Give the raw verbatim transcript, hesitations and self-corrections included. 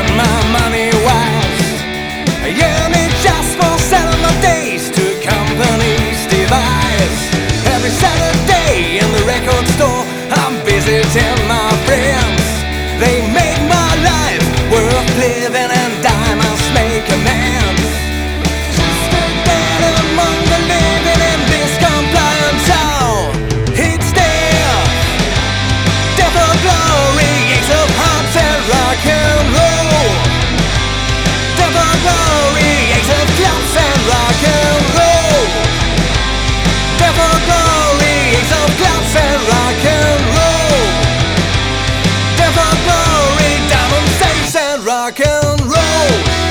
my money wise. Yearning just for selling my days to companies devise. Every Saturday in the record store, I'm visiting my friends. They make my life worth living, and I must make amends. Just a man among the living in this compliant town. It's there, death or glory, aches of hearts and rock and roll. Death or glory, aches of clubs and rock and roll. Death or glory, aches of clubs and rock and roll. Death or glory, diamond face and rock and roll.